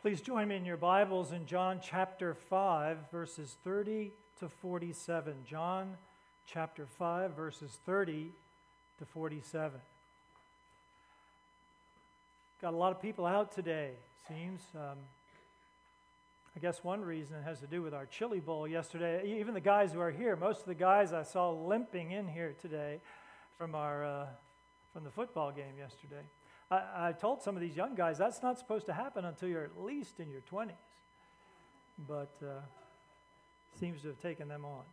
Please join me in your Bibles in John chapter 5, verses 30 to 47. John chapter 5, verses 30 to 47. Got a lot of people out today, seems. I guess one reason it has to do with our chili bowl yesterday. Even the guys who are here, most of the guys I saw limping in here today from the football game yesterday. I told some of these young guys that's not supposed to happen until you're at least in your 20s, but seems to have taken them on.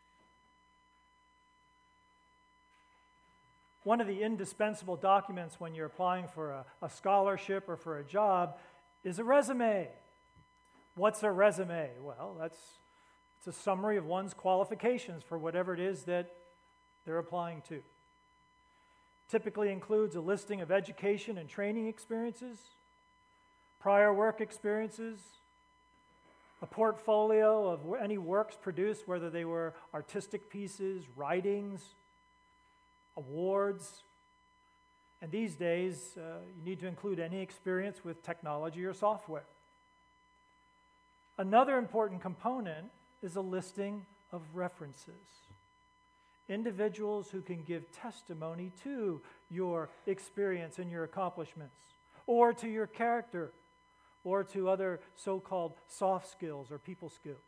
One of the indispensable documents when you're applying for a scholarship or for a job is a resume. What's a resume? Well, it's a summary of one's qualifications for whatever it is that they're applying to. Typically includes a listing of education and training experiences, prior work experiences, a portfolio of any works produced, whether they were artistic pieces, writings, awards. And these days, you need to include any experience with technology or software. Another important component is a listing of references. Individuals who can give testimony to your experience and your accomplishments, or to your character, or to other so-called soft skills or people skills.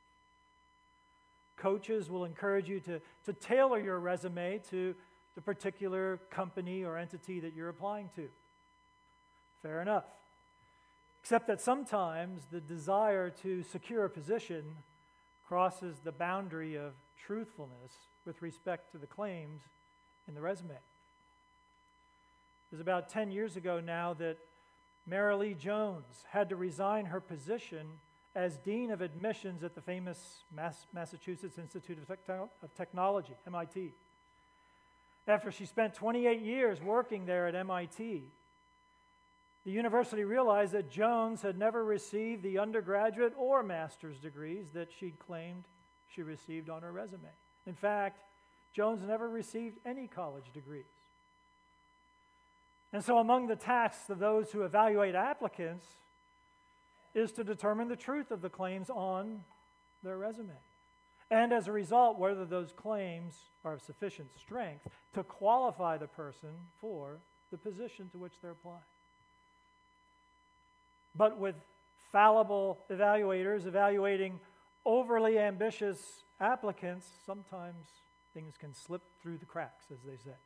Coaches will encourage you to tailor your resume to the particular company or entity that you're applying to. Fair enough. Except that sometimes the desire to secure a position crosses the boundary of truthfulness with respect to the claims in the resume. It was about 10 years ago now that Marilee Jones had to resign her position as Dean of Admissions at the famous Massachusetts Institute of Technology, MIT. After she spent 28 years working there at MIT, the university realized that Jones had never received the undergraduate or master's degrees that she'd claimed she received on her resume. In fact, Jones never received any college degrees. And so among the tasks of those who evaluate applicants is to determine the truth of the claims on their resume. And as a result, whether those claims are of sufficient strength to qualify the person for the position to which they're applying. But with fallible evaluators evaluating overly ambitious applicants, sometimes things can slip through the cracks, as they say.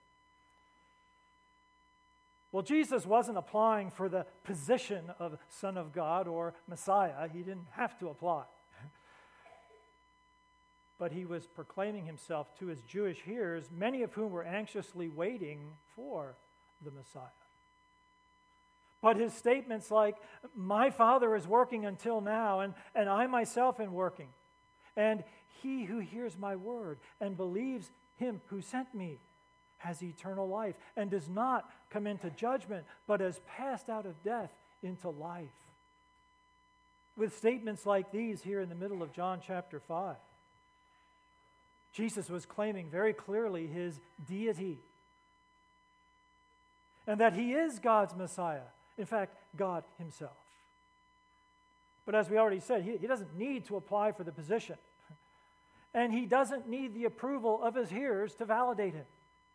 Well, Jesus wasn't applying for the position of Son of God or Messiah. He didn't have to apply. But he was proclaiming himself to his Jewish hearers, many of whom were anxiously waiting for the Messiah. But his statements like, my Father is working until now, and I myself am working. And he who hears my word and believes him who sent me has eternal life and does not come into judgment, but has passed out of death into life. With statements like these here in the middle of John chapter 5, Jesus was claiming very clearly his deity and that he is God's Messiah. In fact, God himself. But as we already said, he doesn't need to apply for the position. And he doesn't need the approval of his hearers to validate him.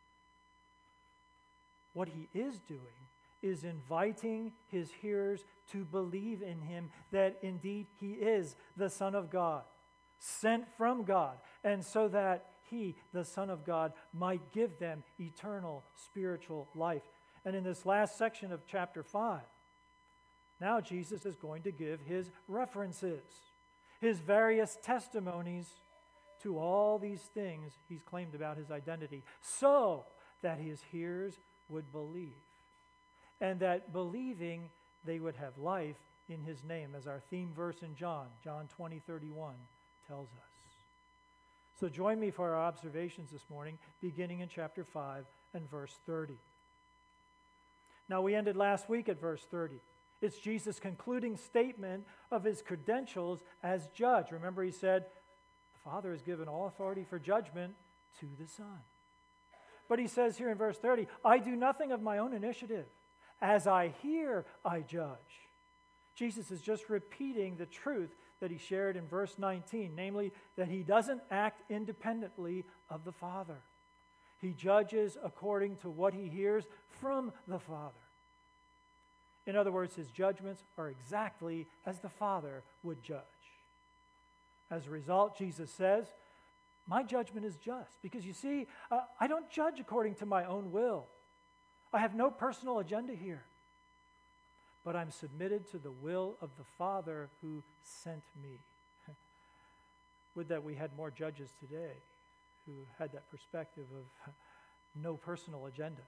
What he is doing is inviting his hearers to believe in him that indeed he is the Son of God, sent from God, and so that he, the Son of God, might give them eternal spiritual life. And in this last section of chapter 5, now Jesus is going to give his references, his various testimonies to all these things he's claimed about his identity, so that his hearers would believe, and that believing they would have life in his name, as our theme verse in John 20:31 tells us. So join me for our observations this morning, beginning in chapter 5 and verse 30. Now, we ended last week at verse 30. It's Jesus' concluding statement of his credentials as judge. Remember, he said, the Father has given all authority for judgment to the Son. But he says here in verse 30, I do nothing of my own initiative. As I hear, I judge. Jesus is just repeating the truth that he shared in verse 19, namely that he doesn't act independently of the Father. He judges according to what he hears from the Father. In other words, his judgments are exactly as the Father would judge. As a result, Jesus says, my judgment is just, because you see, I don't judge according to my own will. I have no personal agenda here, but I'm submitted to the will of the Father who sent me. Would that we had more judges today who had that perspective of no personal agenda.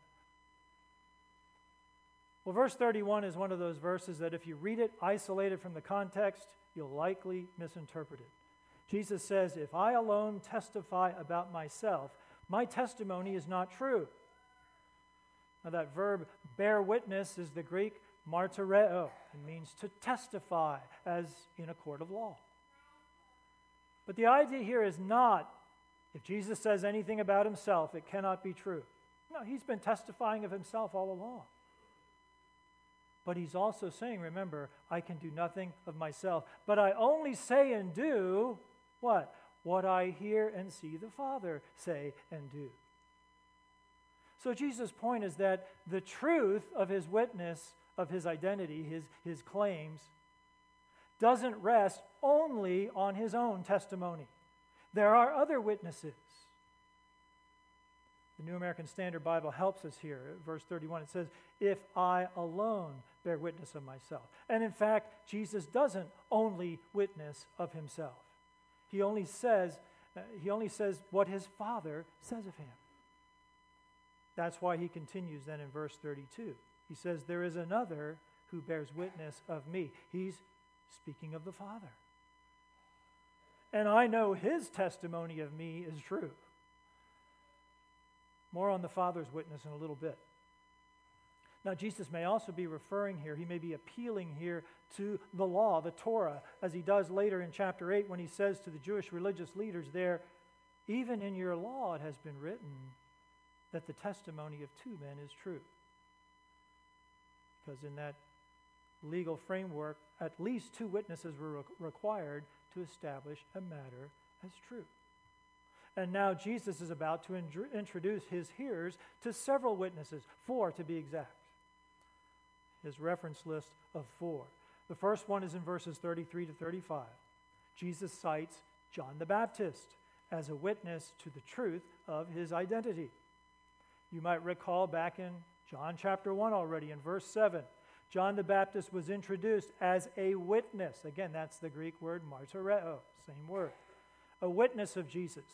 Well, verse 31 is one of those verses that if you read it isolated from the context, you'll likely misinterpret it. Jesus says, if I alone testify about myself, my testimony is not true. Now that verb, bear witness, is the Greek martyreo. It means to testify, as in a court of law. But the idea here is not, if Jesus says anything about himself, it cannot be true. No, he's been testifying of himself all along. But he's also saying, remember, I can do nothing of myself, but I only say and do what? What I hear and see the Father say and do. So Jesus' point is that the truth of his witness, of his identity, his claims, doesn't rest only on his own testimony. There are other witnesses. The New American Standard Bible helps us here. Verse 31, it says, if I alone bear witness of myself. And in fact, Jesus doesn't only witness of himself. He only says what his Father says of him. That's why he continues then in verse 32. He says, there is another who bears witness of me. He's speaking of the Father. And I know his testimony of me is true. More on the Father's witness in a little bit. Now, Jesus may also be referring here, he may be appealing here to the law, the Torah, as he does later in chapter 8 when he says to the Jewish religious leaders there, even in your law it has been written that the testimony of two men is true. Because in that legal framework, at least two witnesses were required to establish a matter as true. And now Jesus is about to introduce his hearers to several witnesses, 4 to be exact. His reference list of 4. The first one is in verses 33 to 35. Jesus cites John the Baptist as a witness to the truth of his identity. You might recall back in John chapter 1 already, in verse 7, John the Baptist was introduced as a witness. Again, that's the Greek word martyreo, same word. A witness of Jesus.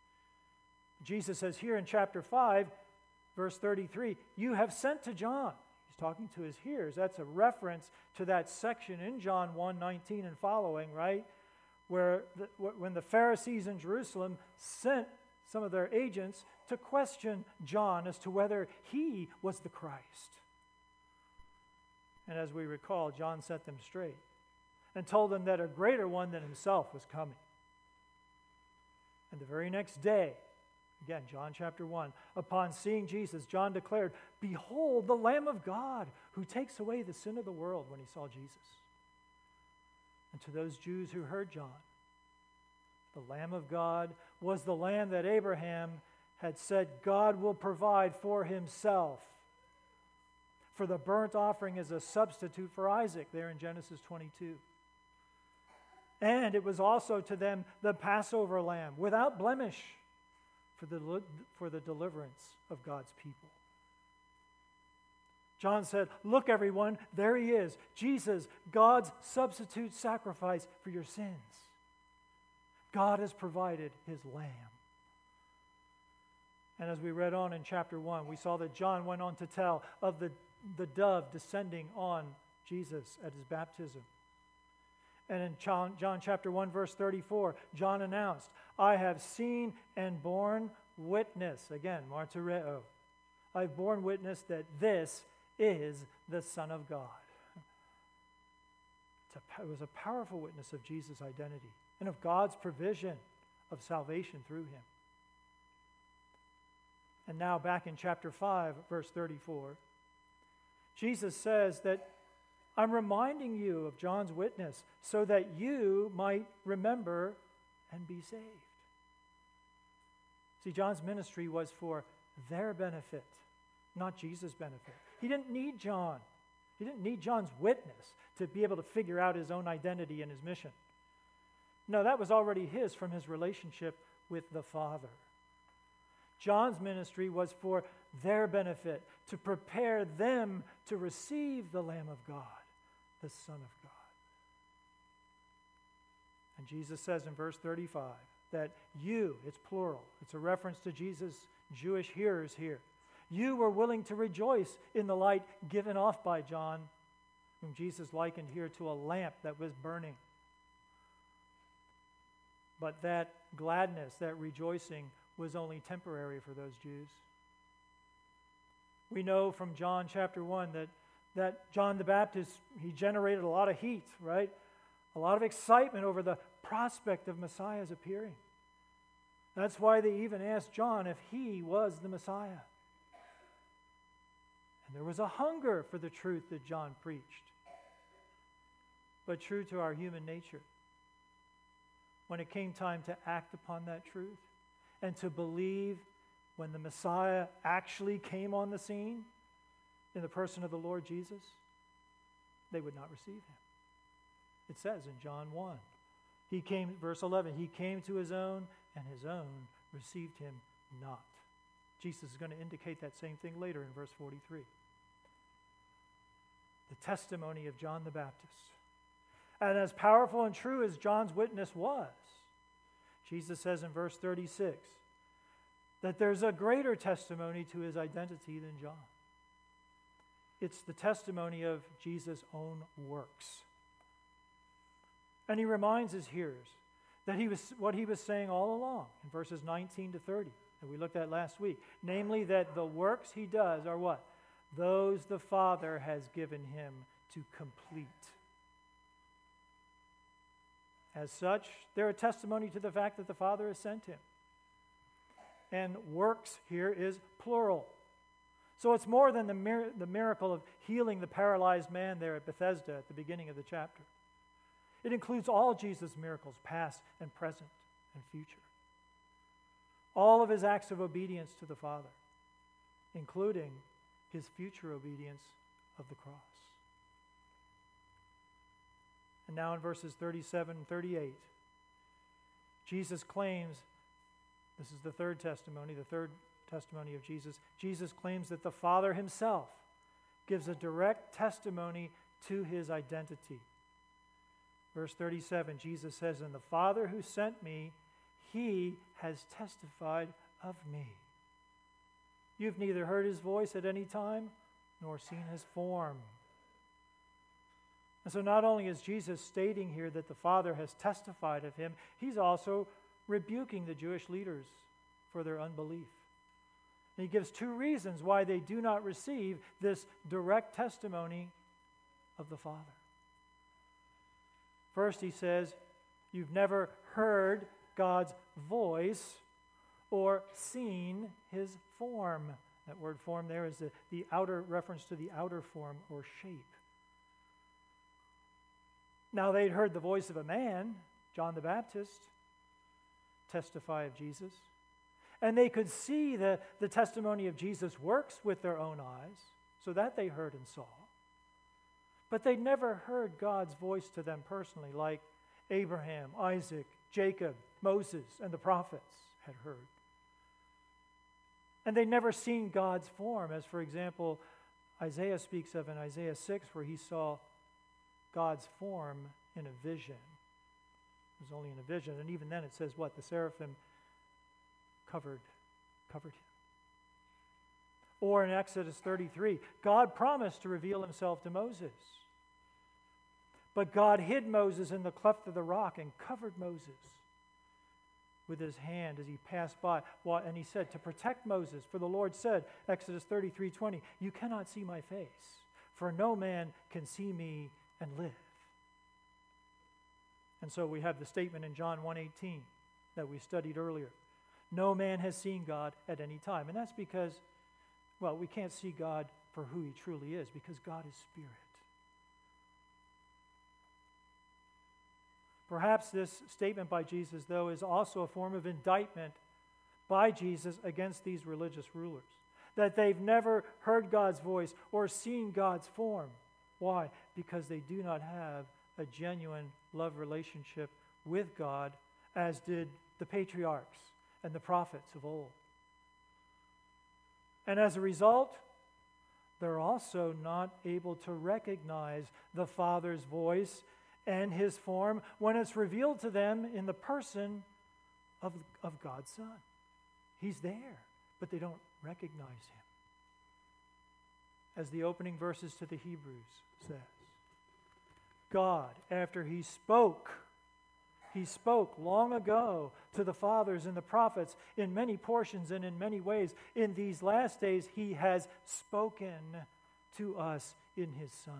Jesus says here in chapter 5, verse 33, you have sent to John. He's talking to his hearers. That's a reference to that section in John 1:19 and following, right? Where when the Pharisees in Jerusalem sent some of their agents to question John as to whether he was the Christ. And as we recall, John set them straight and told them that a greater one than himself was coming. And the very next day, again, John chapter 1, upon seeing Jesus, John declared, behold, the Lamb of God who takes away the sin of the world, when he saw Jesus. And to those Jews who heard John, the Lamb of God was the Lamb that Abraham had said God will provide for himself. For the burnt offering is a substitute for Isaac, there in Genesis 22. And it was also to them the Passover lamb, without blemish, for the deliverance of God's people. John said, look everyone, there he is, Jesus, God's substitute sacrifice for your sins. God has provided his lamb. And as we read on in chapter 1, we saw that John went on to tell of the dove descending on Jesus at his baptism. And in John chapter 1, verse 34, John announced, I have seen and borne witness, again, martyreo. I've borne witness that this is the Son of God. It was a powerful witness of Jesus' identity and of God's provision of salvation through him. And now back in chapter 5, verse 34, Jesus says that I'm reminding you of John's witness so that you might remember and be saved. See, John's ministry was for their benefit, not Jesus' benefit. He didn't need John. He didn't need John's witness to be able to figure out his own identity and his mission. No, that was already his from his relationship with the Father. John's ministry was for their benefit, to prepare them to receive the Lamb of God, the Son of God. And Jesus says in verse 35 that you, it's plural, it's a reference to Jesus' Jewish hearers here. You were willing to rejoice in the light given off by John, whom Jesus likened here to a lamp that was burning. But that gladness, that rejoicing, was only temporary for those Jews. We know from John chapter 1 that John the Baptist, he generated a lot of heat, right? A lot of excitement over the prospect of Messiah's appearing. That's why they even asked John if he was the Messiah. And there was a hunger for the truth that John preached. But true to our human nature, when it came time to act upon that truth and to believe when the Messiah actually came on the scene in the person of the Lord Jesus, they would not receive him. It says in John 1, he came, verse 11, he came to his own, and his own received him not. Jesus is going to indicate that same thing later in verse 43. The testimony of John the Baptist. And as powerful and true as John's witness was, Jesus says in verse 36 that there's a greater testimony to his identity than John. It's the testimony of Jesus' own works. And he reminds his hearers that what he was saying all along in verses 19 to 30 that we looked at last week, namely that the works he does are what? Those the Father has given him to complete. As such, they're a testimony to the fact that the Father has sent him. And works here is plural. So it's more than the miracle of healing the paralyzed man there at Bethesda at the beginning of the chapter. It includes all Jesus' miracles, past and present and future. All of his acts of obedience to the Father, including his future obedience of the cross. And now in verses 37 and 38, Jesus claims, this is the third testimony of Jesus. Jesus claims that the Father himself gives a direct testimony to his identity. Verse 37, Jesus says, "And the Father who sent me, he has testified of me. You've neither heard his voice at any time, nor seen his form." And so not only is Jesus stating here that the Father has testified of him, he's also rebuking the Jewish leaders for their unbelief. And he gives two reasons why they do not receive this direct testimony of the Father. First, he says, you've never heard God's voice or seen his form. That word form there is the outer reference to the outer form or shape. Now they'd heard the voice of a man, John the Baptist, testify of Jesus. And they could see the testimony of Jesus' works with their own eyes, so that they heard and saw. But they never heard God's voice to them personally, like Abraham, Isaac, Jacob, Moses, and the prophets had heard. And they'd never seen God's form, as for example, Isaiah speaks of in Isaiah 6, where he saw God's form in a vision. It was only in a vision, and even then it says what? The seraphim covered him. Or in Exodus 33, God promised to reveal himself to Moses. But God hid Moses in the cleft of the rock and covered Moses with his hand as he passed by. And he said, to protect Moses, for the Lord said, Exodus 33:20, you cannot see my face, for no man can see me and live. And so we have the statement in John 1:18 that we studied earlier. No man has seen God at any time. And that's because, well, we can't see God for who he truly is, because God is spirit. Perhaps this statement by Jesus, though, is also a form of indictment by Jesus against these religious rulers, that they've never heard God's voice or seen God's form. Why? Because they do not have a genuine love relationship with God, as did the patriarchs and the prophets of old. And as a result, they're also not able to recognize the Father's voice and his form when it's revealed to them in the person of God's Son. He's there, but they don't recognize him. As the opening verses to the Hebrews says, God, after he spoke long ago to the fathers and the prophets in many portions and in many ways. In these last days, he has spoken to us in his Son.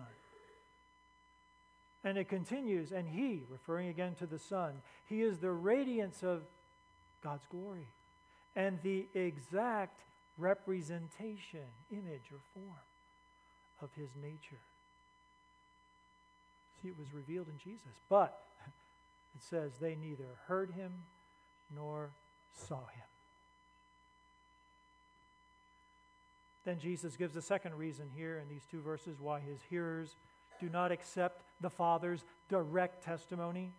And it continues, and he, referring again to the Son, he is the radiance of God's glory and the exact representation, image or form of his nature. See, it was revealed in Jesus, but it says they neither heard him nor saw him. Then Jesus gives a second reason here in these two verses why his hearers do not accept the Father's direct testimony.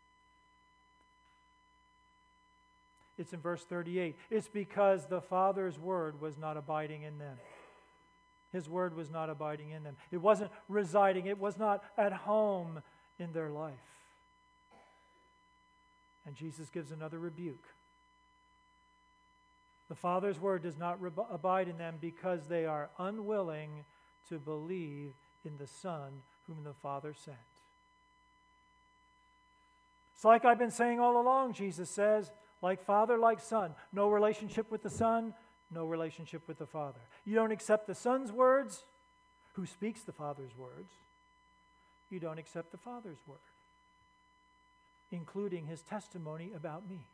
It's in verse 38. It's because the Father's word was not abiding in them. His word was not abiding in them. It wasn't residing. It was not at home in their life. And Jesus gives another rebuke. The Father's word does not abide in them because they are unwilling to believe in the Son whom the Father sent. It's like I've been saying all along, Jesus says, like Father, like Son. No relationship with the Son, no relationship with the Father. You don't accept the Son's words, who speaks the Father's words. You don't accept the Father's word, including his testimony about me.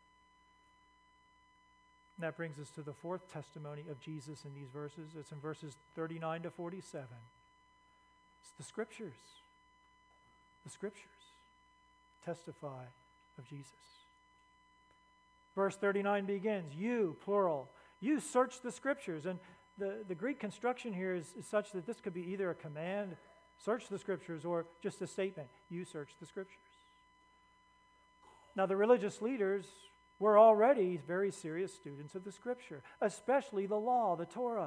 And that brings us to the fourth testimony of Jesus in these verses. It's in verses 39 to 47. It's the Scriptures. The Scriptures testify of Jesus. Verse 39 begins, you, plural, you search the Scriptures. And the Greek construction here is such that this could be either a command, search the Scriptures, or just a statement, you search the Scriptures. Now, the religious leaders were already very serious students of the Scripture, especially the law, the Torah.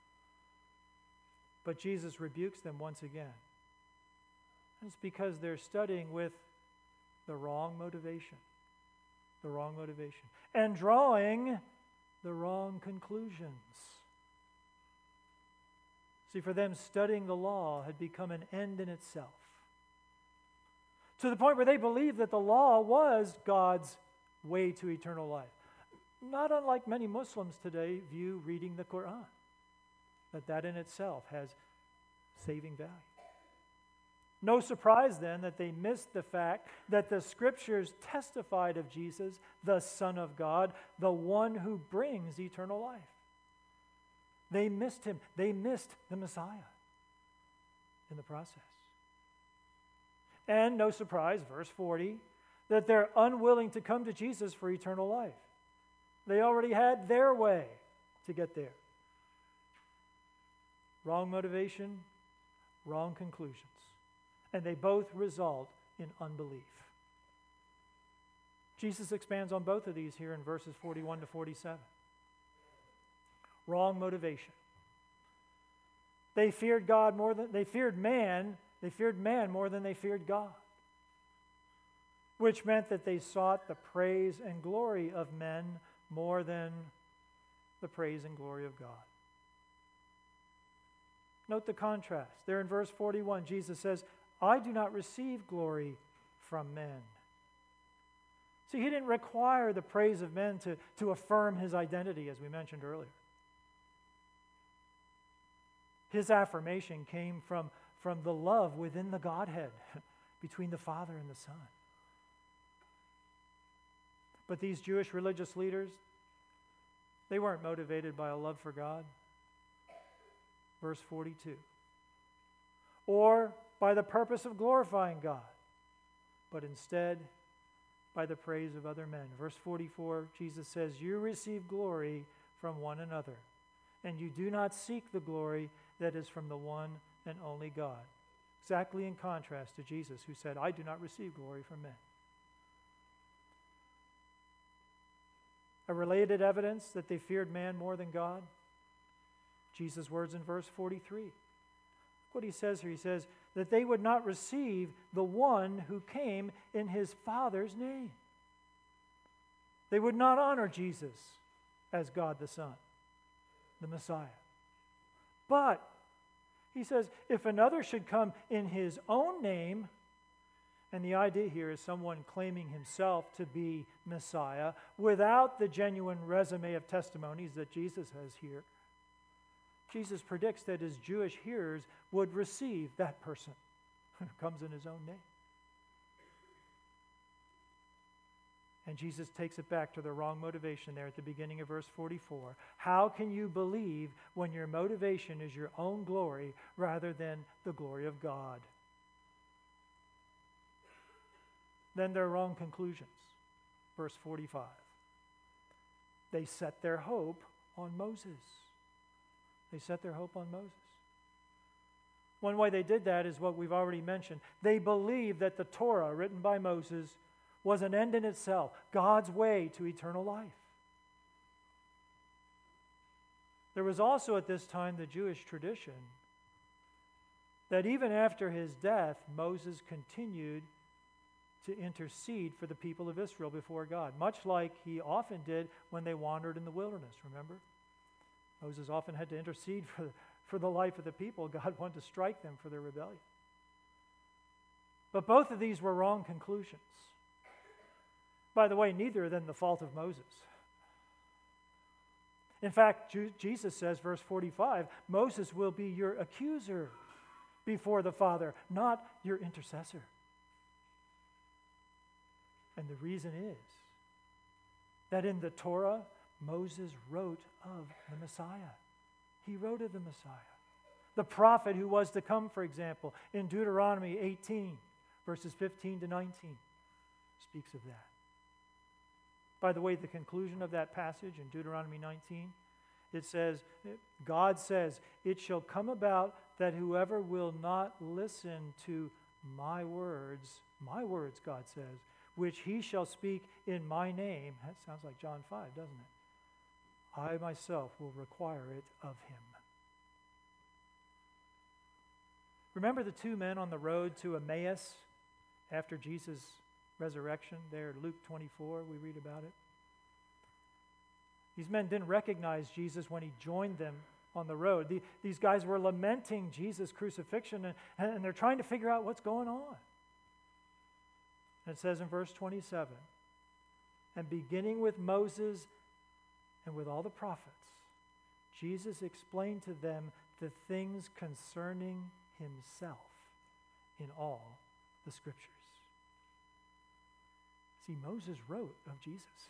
But Jesus rebukes them once again. And it's because they're studying with the wrong motivation. The wrong motivation. And drawing the wrong conclusions. See, for them, studying the law had become an end in itself. To the point where they believed that the law was God's way to eternal life. Not unlike many Muslims today view reading the Quran, that in itself has saving value. No surprise then that they missed the fact that the Scriptures testified of Jesus, the Son of God, the one who brings eternal life. They missed him. They missed the Messiah in the process. And no surprise, verse 40, that they're unwilling to come to Jesus for eternal life. They already had their way to get there. Wrong motivation, wrong conclusions. And they both result in unbelief. Jesus expands on both of these here in verses 41 to 47. Wrong motivation. They feared God more than they feared man. They feared man more than they feared God, which meant that they sought the praise and glory of men more than the praise and glory of God. Note the contrast. There in verse 41, Jesus says, I do not receive glory from men. See, he didn't require the praise of men to affirm his identity, as we mentioned earlier. His affirmation came from the love within the Godhead, between the Father and the Son. But these Jewish religious leaders, they weren't motivated by a love for God. Verse 42. Or by the purpose of glorifying God, but instead by the praise of other men. Verse 44, Jesus says, "You receive glory from one another, and you do not seek the glory that is from the one and only God." Exactly in contrast to Jesus, who said, "I do not receive glory from men." A related evidence that they feared man more than God, Jesus' words in verse 43. What he says here, he says that they would not receive the one who came in his Father's name. They would not honor Jesus as God the Son, the Messiah. But, he says, if another should come in his own name, and the idea here is someone claiming himself to be Messiah without the genuine resume of testimonies that Jesus has here, Jesus predicts that his Jewish hearers would receive that person who comes in his own name. And Jesus takes it back to the wrong motivation there at the beginning of verse 44. How can you believe when your motivation is your own glory rather than the glory of God? Then their wrong conclusions. Verse 45. They set their hope on Moses. They set their hope on Moses. One way they did that is what we've already mentioned. They believed that the Torah, written by Moses, was an end in itself, God's way to eternal life. There was also at this time the Jewish tradition that even after his death, Moses continued to intercede for the people of Israel before God, much like he often did when they wandered in the wilderness, remember? Moses often had to intercede for the life of the people. God wanted to strike them for their rebellion. But both of these were wrong conclusions. By the way, neither of them the fault of Moses. In fact, Jesus says, verse 45, Moses will be your accuser before the Father, not your intercessor. And the reason is that in the Torah, Moses wrote of the Messiah. He wrote of the Messiah. The prophet who was to come, for example, in Deuteronomy 18, verses 15 to 19, speaks of that. By the way, the conclusion of that passage in Deuteronomy 19, it says, God says, "It shall come about that whoever will not listen to my words, God says, which he shall speak in my name," that sounds like John 5, doesn't it? "I myself will require it of him." Remember the two men on the road to Emmaus after Jesus' resurrection? There, Luke 24, we read about it. These men didn't recognize Jesus when he joined them on the road. These guys were lamenting Jesus' crucifixion, and they're trying to figure out what's going on. And it says in verse 27, "And beginning with Moses and with all the prophets, Jesus explained to them the things concerning himself in all the Scriptures." See, Moses wrote of Jesus.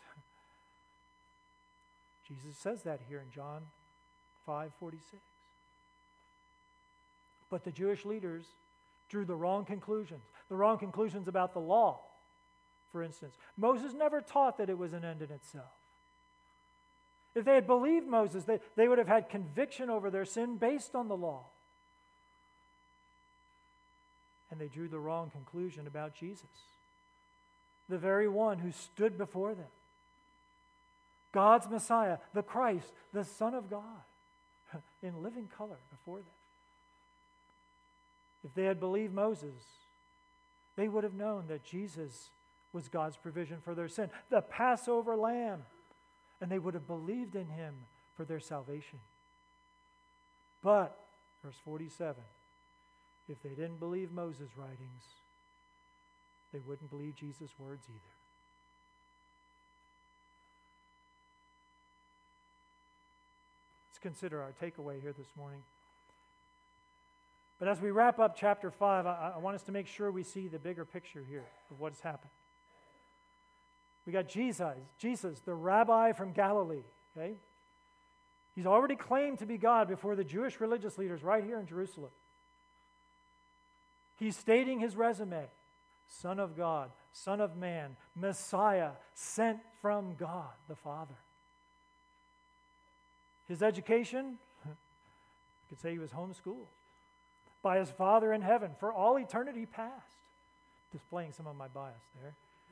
Jesus says that here in John 5:46. But the Jewish leaders drew the wrong conclusions about the law. For instance, Moses never taught that it was an end in itself. If they had believed Moses, they would have had conviction over their sin based on the law. And they drew the wrong conclusion about Jesus, the very one who stood before them, God's Messiah, the Christ, the Son of God, in living color before them. If they had believed Moses, they would have known that Jesus was God's provision for their sin, the Passover lamb, and they would have believed in him for their salvation. But, verse 47, if they didn't believe Moses' writings, they wouldn't believe Jesus' words either. Let's consider our takeaway here this morning. But as we wrap up chapter 5, I want us to make sure we see the bigger picture here of what has happened. We got Jesus, the rabbi from Galilee, okay? He's already claimed to be God before the Jewish religious leaders right here in Jerusalem. He's stating his resume. Son of God, Son of Man, Messiah, sent from God the Father. His education, you could say he was homeschooled by his Father in heaven for all eternity past. Displaying some of my bias there.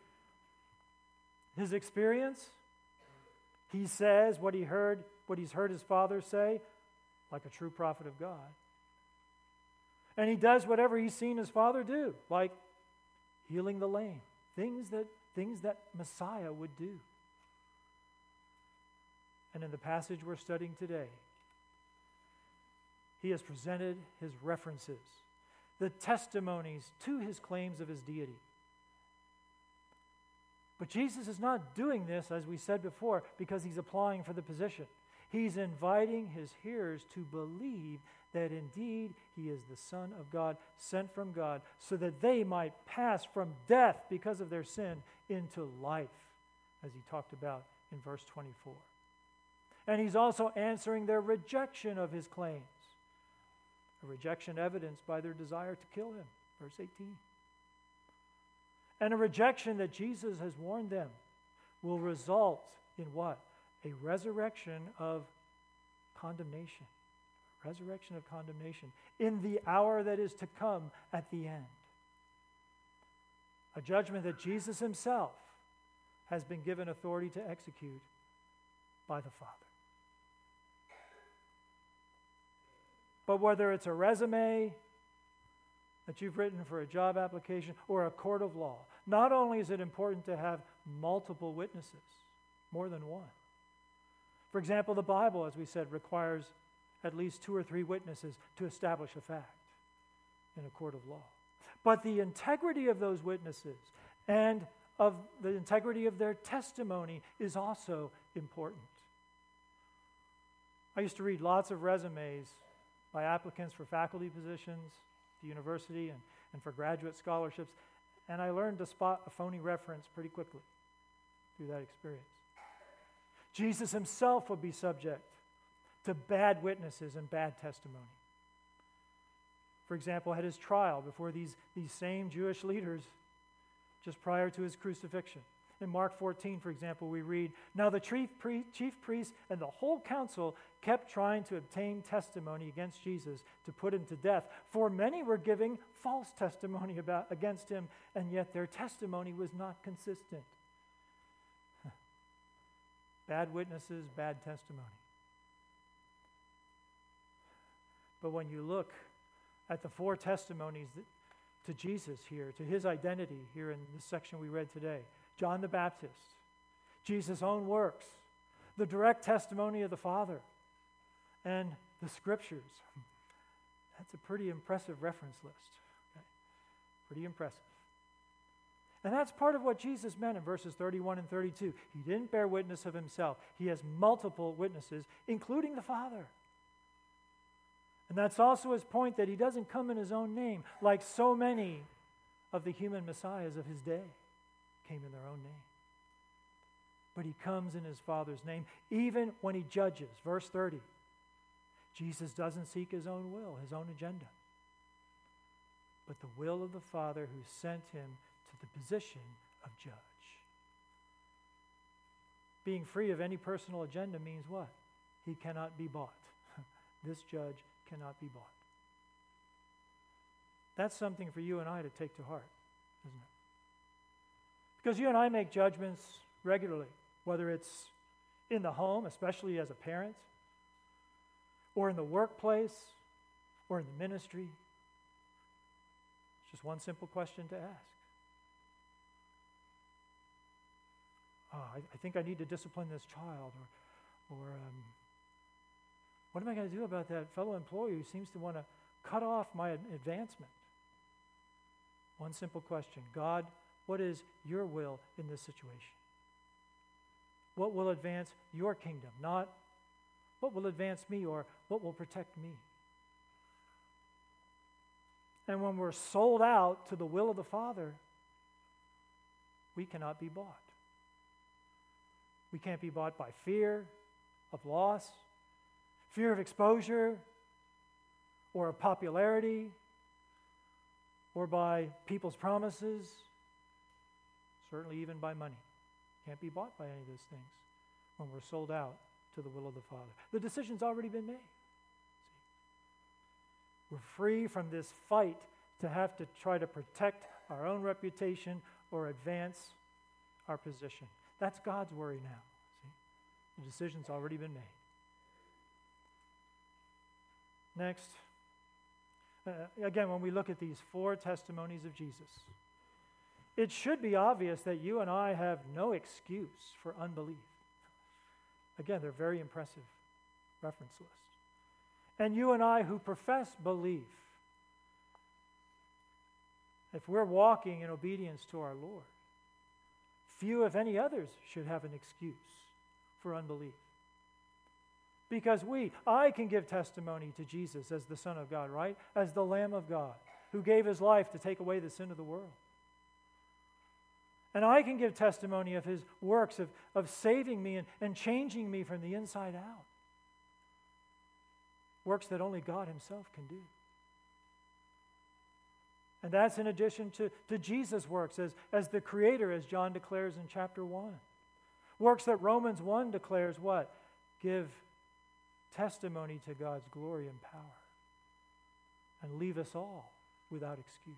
His experience, he says what he's heard his Father say, like a true prophet of God. And he does whatever he's seen his Father do, like healing the lame, things that Messiah would do. And in the passage we're studying today, he has presented his references, the testimonies to his claims of his deity. But Jesus is not doing this, as we said before, because he's applying for the position. He's inviting his hearers to believe that indeed he is the Son of God, sent from God, so that they might pass from death because of their sin into life, as he talked about in verse 24. And he's also answering their rejection of his claims, a rejection evidenced by their desire to kill him, verse 18. And a rejection that Jesus has warned them will result in what? A resurrection of condemnation. Resurrection of condemnation in the hour that is to come at the end. A judgment that Jesus himself has been given authority to execute by the Father. But whether it's a resume that you've written for a job application or a court of law, not only is it important to have multiple witnesses, more than one. For example, the Bible, as we said, requires at least 2 or 3 witnesses to establish a fact in a court of law. But the integrity of those witnesses and of the integrity of their testimony is also important. I used to read lots of resumes by applicants for faculty positions at the university and for graduate scholarships, and I learned to spot a phony reference pretty quickly through that experience. Jesus himself would be subject to bad witnesses and bad testimony. For example, at his trial before these same Jewish leaders just prior to his crucifixion. In Mark 14, for example, we read, "Now the chief priests and the whole council kept trying to obtain testimony against Jesus to put him to death, for many were giving false testimony against him, and yet their testimony was not consistent." Bad witnesses, bad testimony. But when you look at the 4 testimonies to Jesus here, to his identity here in this section we read today, John the Baptist, Jesus' own works, the direct testimony of the Father, and the Scriptures. That's a pretty impressive reference list. Okay? Pretty impressive. And that's part of what Jesus meant in verses 31 and 32. He didn't bear witness of himself. He has multiple witnesses, including the Father. And that's also his point, that he doesn't come in his own name, like so many of the human messiahs of his day came in their own name. But he comes in his Father's name, even when he judges. Verse 30. Jesus doesn't seek his own will, his own agenda, but the will of the Father who sent him to the position of judge. Being free of any personal agenda means what? He cannot be bought. This judge cannot be bought. That's something for you and I to take to heart, isn't it? Because you and I make judgments regularly, whether it's in the home, especially as a parent, or in the workplace, or in the ministry. It's just one simple question to ask. I think I need to discipline this child, or what am I going to do about that fellow employee who seems to want to cut off my advancement? One simple question. God, what is your will in this situation? What will advance your kingdom? Not what will advance me or what will protect me. And when we're sold out to the will of the Father, we cannot be bought. We can't be bought by fear of loss, fear of exposure, or of popularity, or by people's promises, certainly even by money. Can't be bought by any of those things when we're sold out to the will of the Father. The decision's already been made. See? We're free from this fight to have to try to protect our own reputation or advance our position. That's God's worry now. See? The decision's already been made. Next, again, when we look at these 4 testimonies of Jesus, it should be obvious that you and I have no excuse for unbelief. Again, they're very impressive reference list. And you and I who profess belief, if we're walking in obedience to our Lord, few, if any others, should have an excuse for unbelief. Because I can give testimony to Jesus as the Son of God, right? As the Lamb of God, who gave his life to take away the sin of the world. And I can give testimony of his works of saving me and changing me from the inside out. Works that only God himself can do. And that's in addition to Jesus' works as the Creator, as John declares in chapter 1. Works that Romans 1 declares what? Give testimony to God's glory and power and leave us all without excuse.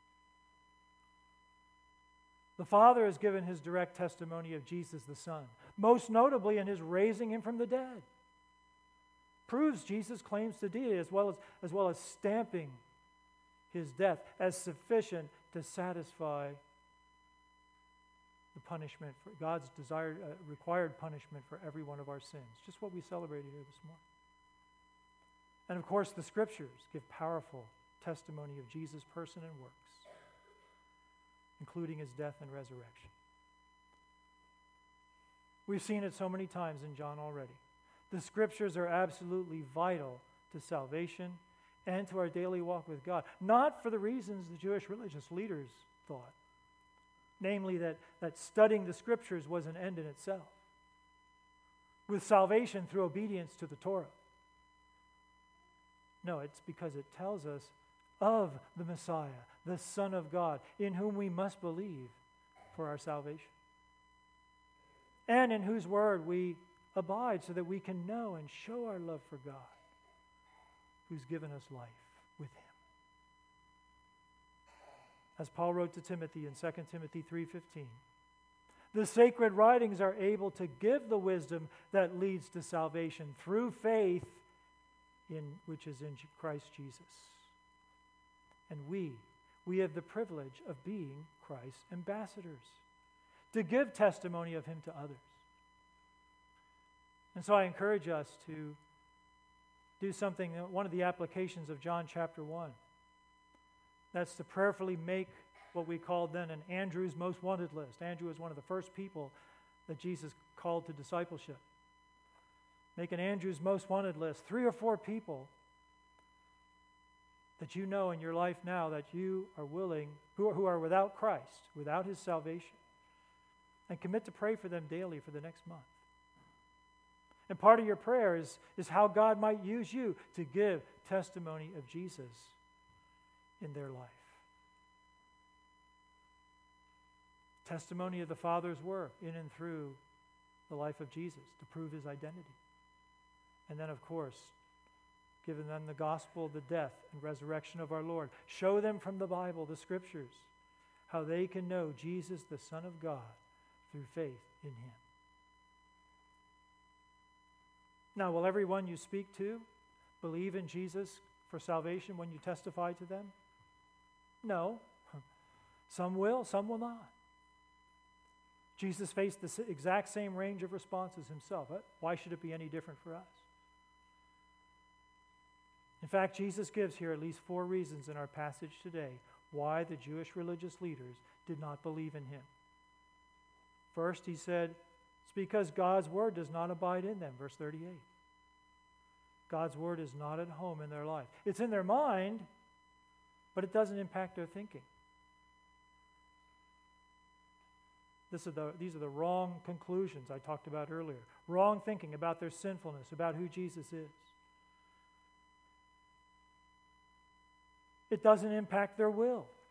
The Father has given his direct testimony of Jesus the Son, most notably in his raising him from the dead. Proves Jesus' claims to deity as well as stamping his death as sufficient to satisfy the punishment for God's desired, required punishment for every one of our sins. Just what we celebrated here this morning. And of course, the Scriptures give powerful testimony of Jesus' person and works, including his death and resurrection. We've seen it so many times in John already. The Scriptures are absolutely vital to salvation and to our daily walk with God, not for the reasons the Jewish religious leaders thought, namely that studying the Scriptures was an end in itself, with salvation through obedience to the Torah. No, it's because it tells us of the Messiah, the Son of God, in whom we must believe for our salvation, and in whose word we abide so that we can know and show our love for God, who's given us life with him. As Paul wrote to Timothy in 2 Timothy 3:15, the sacred writings are able to give the wisdom that leads to salvation through faith which is in Christ Jesus. And we have the privilege of being Christ's ambassadors, to give testimony of him to others. And so I encourage us to do something, one of the applications of John chapter 1. That's to prayerfully make what we called then an Andrew's Most Wanted list. Andrew was one of the first people that Jesus called to discipleship. Make an Andrew's Most Wanted list, 3 or 4 people that you know in your life now that you are willing, who are without Christ, without his salvation, and commit to pray for them daily for the next month. And part of your prayer is how God might use you to give testimony of Jesus in their life. Testimony of the Father's work in and through the life of Jesus to prove his identity. And then, of course, giving them the gospel of the death and resurrection of our Lord. Show them from the Bible, the Scriptures, how they can know Jesus, the Son of God, through faith in him. Now, will everyone you speak to believe in Jesus for salvation when you testify to them? No. Some will, some will not. Jesus faced the exact same range of responses himself. Why should it be any different for us? In fact, Jesus gives here at least 4 reasons in our passage today why the Jewish religious leaders did not believe in him. First, he said, it's because God's word does not abide in them, verse 38. God's word is not at home in their life. It's in their mind, but it doesn't impact their thinking. These are the wrong conclusions I talked about earlier. Wrong thinking about their sinfulness, about who Jesus is. It doesn't impact their will.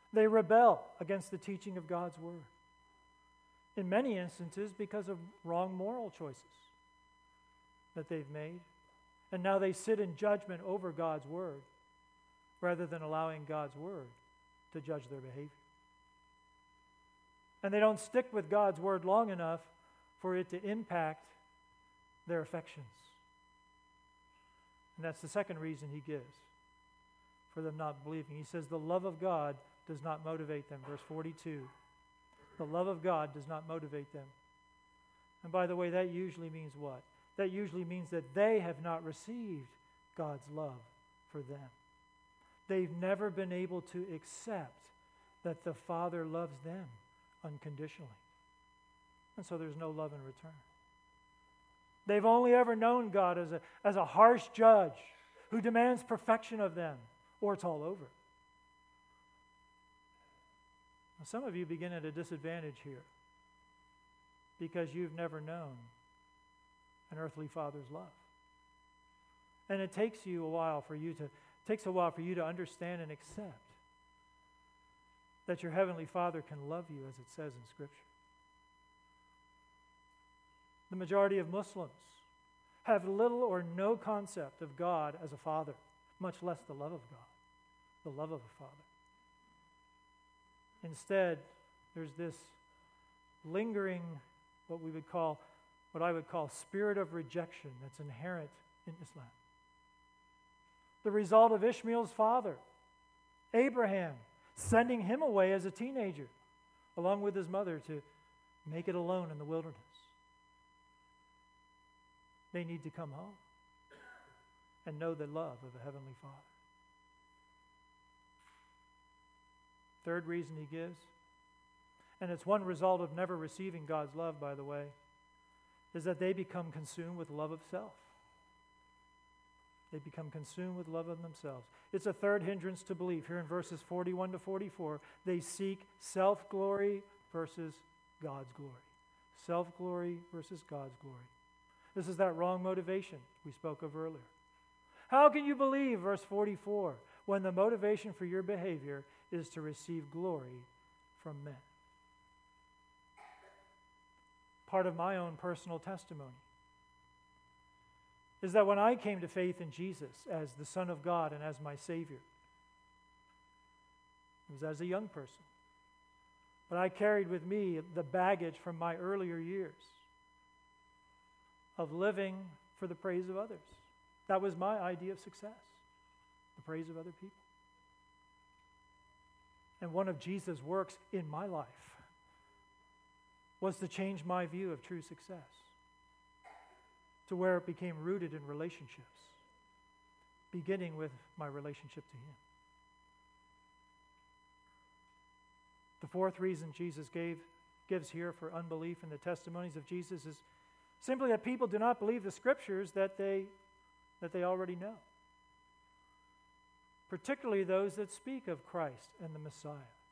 They rebel against the teaching of God's word. In many instances, because of wrong moral choices that they've made. And now they sit in judgment over God's word rather than allowing God's word to judge their behavior. And they don't stick with God's word long enough for it to impact their affections. And that's the second reason he gives for them not believing. He says the love of God does not motivate them. Verse 42. The love of God does not motivate them. And by the way, that usually means what? That usually means that they have not received God's love for them. They've never been able to accept that the Father loves them unconditionally. And so there's no love in return. They've only ever known God as a harsh judge who demands perfection of them, or it's all over. Now, some of you begin at a disadvantage here because you've never known an earthly father's love. And it takes a while for you to understand and accept that your heavenly Father can love you, as it says in Scripture. The majority of Muslims have little or no concept of God as a father, much less the love of God, the love of a father. Instead, there's this lingering, what I would call spirit of rejection that's inherent in Islam. The result of Ishmael's father, Abraham, sending him away as a teenager, along with his mother, to make it alone in the wilderness. They need to come home and know the love of a heavenly Father. Third reason he gives, and it's one result of never receiving God's love, by the way, is that they become consumed with love of self. They become consumed with love of themselves. It's a third hindrance to belief. Here in verses 41 to 44, they seek self-glory versus God's glory. Self-glory versus God's glory. This is that wrong motivation we spoke of earlier. How can you believe, verse 44, when the motivation for your behavior is to receive glory from men? Part of my own personal testimony is that when I came to faith in Jesus as the Son of God and as my Savior, it was as a young person. But I carried with me the baggage from my earlier years of living for the praise of others. That was my idea of success, the praise of other people. And one of Jesus' works in my life was to change my view of true success to where it became rooted in relationships, beginning with my relationship to Him. The fourth reason Jesus gives here for unbelief in the testimonies of Jesus is simply that people do not believe the Scriptures that they already know, particularly those that speak of Christ and the Messiah.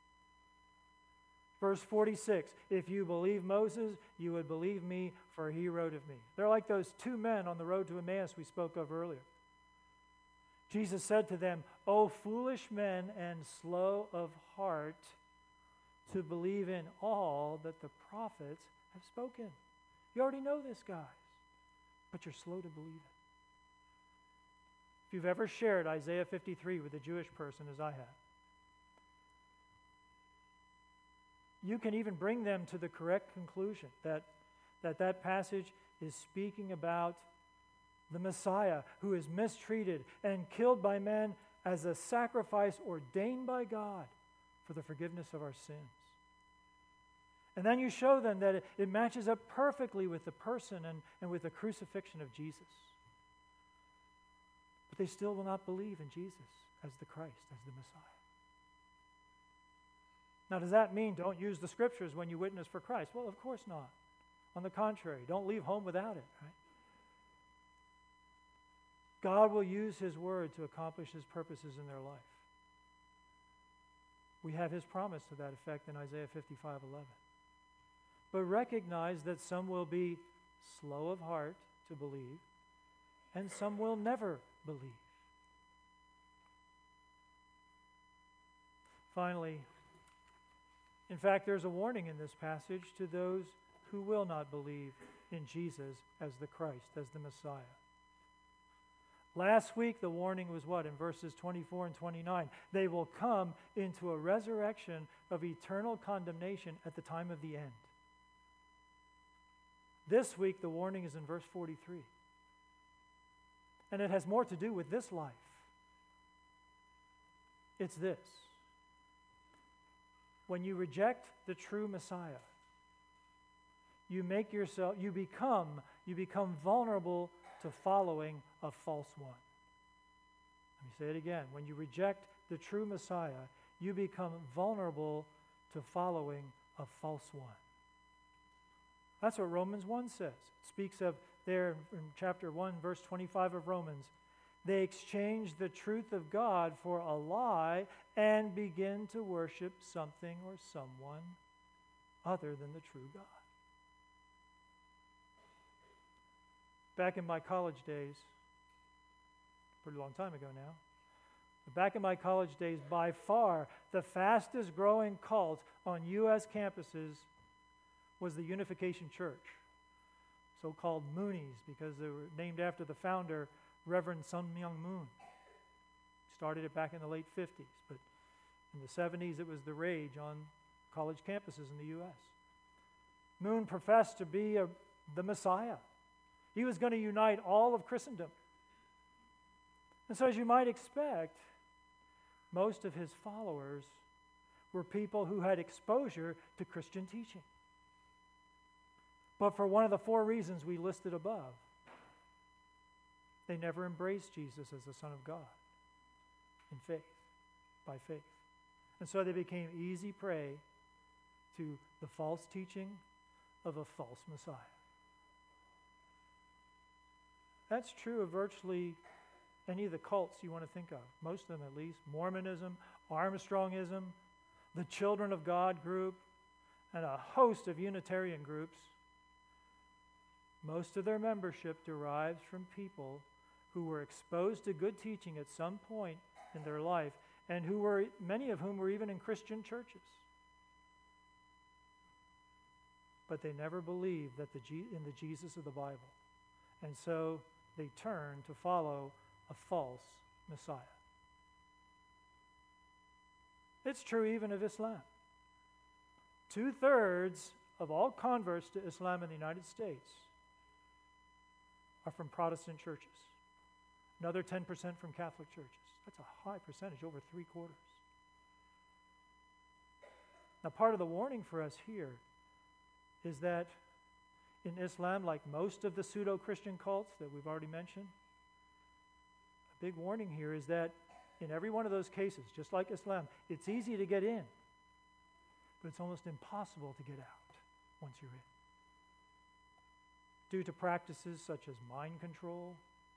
Verse 46, if you believe Moses, you would believe me, for he wrote of me. They're like those two men on the road to Emmaus we spoke of earlier. Jesus said to them, O foolish men and slow of heart to believe in all that the prophets have spoken. You already know this, guys, but you're slow to believe it. If you've ever shared Isaiah 53 with a Jewish person, as I have, you can even bring them to the correct conclusion that passage is speaking about the Messiah who is mistreated and killed by men as a sacrifice ordained by God for the forgiveness of our sins. And then you show them that it matches up perfectly with the person and with the crucifixion of Jesus. But they still will not believe in Jesus as the Christ, as the Messiah. Now, does that mean don't use the Scriptures when you witness for Christ? Well, of course not. On the contrary, don't leave home without it, right? God will use His Word to accomplish His purposes in their life. We have His promise to that effect in Isaiah 55:11. But recognize that some will be slow of heart to believe, and some will never believe. Finally, In fact, there's a warning in this passage to those who will not believe in Jesus as the Christ, as the Messiah. Last week, the warning was what? In verses 24 and 29. They will come into a resurrection of eternal condemnation at the time of the end. This week, the warning is in verse 43. And it has more to do with this life. It's this. When you reject the true Messiah, you become vulnerable to following a false one. Let me say it again. When you reject the true Messiah, you become vulnerable to following a false one. That's what Romans 1 says. It speaks of there in chapter 1, verse 25 of Romans. They exchange the truth of God for a lie and begin to worship something or someone other than the true God. Back in my college days, pretty long time ago now, but back in my college days, by far the fastest growing cult on U.S. campuses was the Unification Church, so-called Moonies, because they were named after the founder, Reverend Sun Myung Moon. Started it back in the late 50s, but in the 70s it was the rage on college campuses in the U.S. Moon professed to be the Messiah. He was going to unite all of Christendom. And so, as you might expect, most of his followers were people who had exposure to Christian teaching. But for one of the four reasons we listed above, they never embraced Jesus as the Son of God in faith, by faith. And so they became easy prey to the false teaching of a false Messiah. That's true of virtually any of the cults you want to think of, most of them at least. Mormonism, Armstrongism, the Children of God group, and a host of Unitarian groups. Most of their membership derives from people who were exposed to good teaching at some point in their life, and many of whom were even in Christian churches. But they never believed in the Jesus of the Bible. And so they turned to follow a false Messiah. It's true even of Islam. 2/3 of all converts to Islam in the United States are from Protestant churches. Another 10% from Catholic churches. That's a high percentage, over 3/4. Now, part of the warning for us here is that in Islam, like most of the pseudo-Christian cults that we've already mentioned, a big warning here is that in every one of those cases, just like Islam, it's easy to get in, but it's almost impossible to get out once you're in, due to practices such as mind control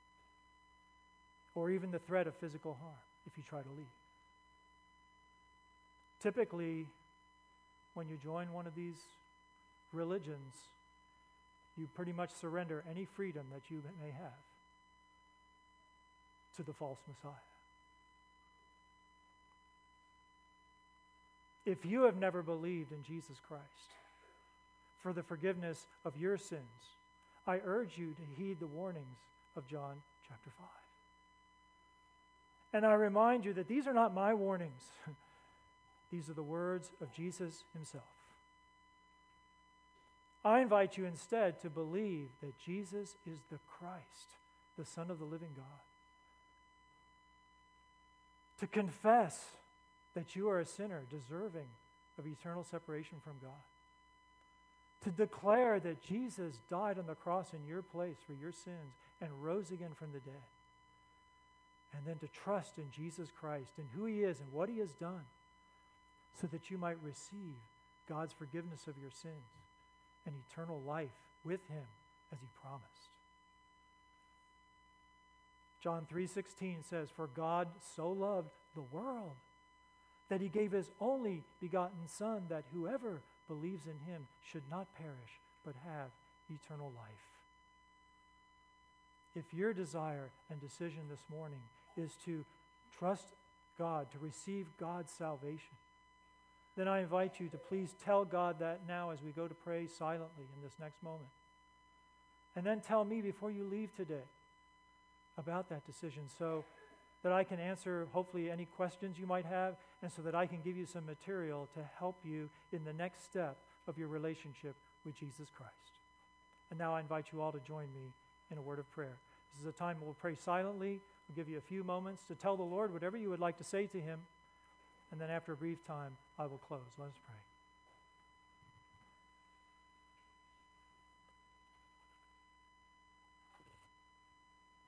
or even the threat of physical harm if you try to leave. Typically, when you join one of these religions, you pretty much surrender any freedom that you may have to the false Messiah. If you have never believed in Jesus Christ for the forgiveness of your sins, I urge you to heed the warnings of John chapter 5. And I remind you that these are not my warnings. These are the words of Jesus himself. I invite you instead to believe that Jesus is the Christ, the Son of the living God. To confess that you are a sinner deserving of eternal separation from God. To declare that Jesus died on the cross in your place for your sins and rose again from the dead. And then to trust in Jesus Christ and who he is and what he has done so that you might receive God's forgiveness of your sins and eternal life with him as he promised. John 3:16 says, "For God so loved the world that he gave his only begotten Son, that whoever believes in him should not perish, but have eternal life." If your desire and decision this morning is to trust God, to receive God's salvation, then I invite you to please tell God that now as we go to pray silently in this next moment. And then tell me before you leave today about that decision so that I can answer hopefully any questions you might have, and so that I can give you some material to help you in the next step of your relationship with Jesus Christ. And now I invite you all to join me in a word of prayer. This is a time we'll pray silently. We'll give you a few moments to tell the Lord whatever you would like to say to him. And then after a brief time, I will close. Let us pray.